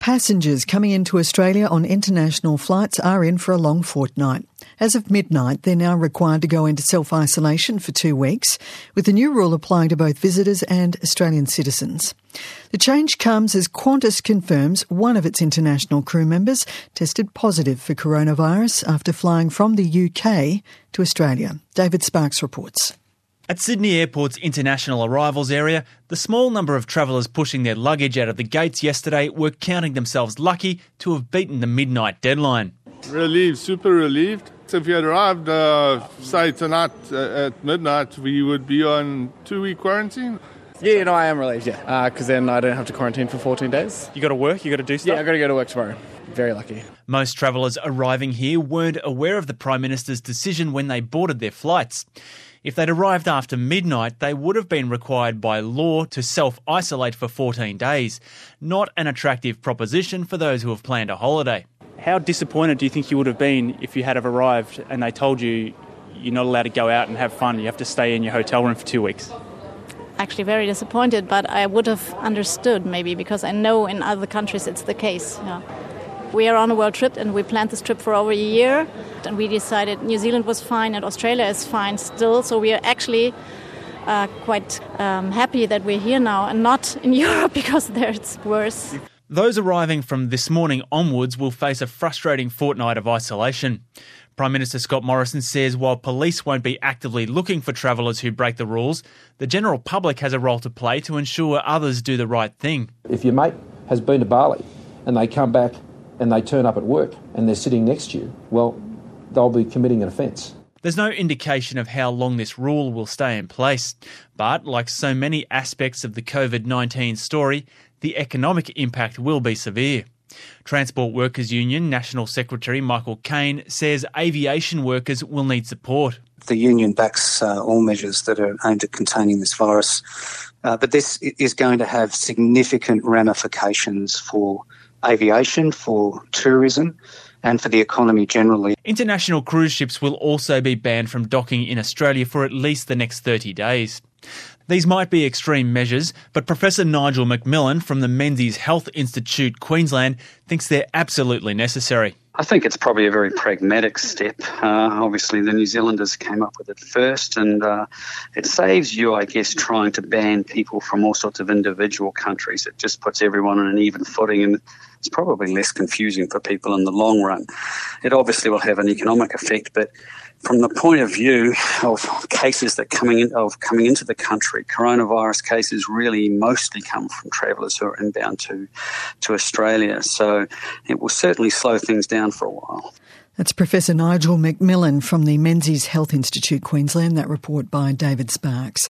Passengers coming into Australia on international flights are in for a long fortnight. As of midnight, they're now required to go into self-isolation for 2 weeks, with the new rule applying to both visitors and Australian citizens. The change comes as Qantas confirms one of its international crew members tested positive for coronavirus after flying from the UK to Australia. David Sparks reports. At Sydney Airport's international arrivals area, the small number of travellers pushing their luggage out of the gates yesterday were counting themselves lucky to have beaten the midnight deadline. Relieved, super relieved. So if you had arrived, say tonight at midnight, we would be on 2-week quarantine. Yeah, no, I am relieved, because then I don't have to quarantine for 14 days. You got to work? You got to do stuff? Yeah, I've got to go to work tomorrow. Very lucky. Most travellers arriving here weren't aware of the Prime Minister's decision when they boarded their flights. If they'd arrived after midnight, they would have been required by law to self-isolate for 14 days. Not an attractive proposition for those who have planned a holiday. How disappointed do you think you would have been if you had have arrived and they told you you're not allowed to go out and have fun, you have to stay in your hotel room for 2 weeks? Actually very disappointed, but I would have understood maybe, because I know in other countries it's the case. Yeah. We are on a world trip and we planned this trip for over a year, and we decided New Zealand was fine and Australia is fine still, so we are actually quite happy that we're here now and not in Europe, because there it's worse. Those arriving from this morning onwards will face a frustrating fortnight of isolation. Prime Minister Scott Morrison says while police won't be actively looking for travellers who break the rules, the general public has a role to play to ensure others do the right thing. If your mate has been to Bali and they come back and they turn up at work and they're sitting next to you, well, they'll be committing an offence. There's no indication of how long this rule will stay in place. But, like so many aspects of the COVID-19 story, the economic impact will be severe. Transport Workers Union National Secretary Michael Caine says aviation workers will need support. The union backs all measures that are aimed at containing this virus, but this is going to have significant ramifications for aviation, for tourism and for the economy generally. International cruise ships will also be banned from docking in Australia for at least the next 30 days. These might be extreme measures, but Professor Nigel McMillan from the Menzies Health Institute Queensland thinks they're absolutely necessary. I think it's probably a very pragmatic step. Obviously, the New Zealanders came up with it first, and it saves you, I guess, trying to ban people from all sorts of individual countries. It just puts everyone on an even footing, and it's probably less confusing for people in the long run. It obviously will have an economic effect, but from the point of view of cases that coming into the country, coronavirus cases really mostly come from travellers who are inbound to Australia. So it will certainly slow things down for a while. That's Professor Nigel McMillan from the Menzies Health Institute Queensland. That report by David Sparks.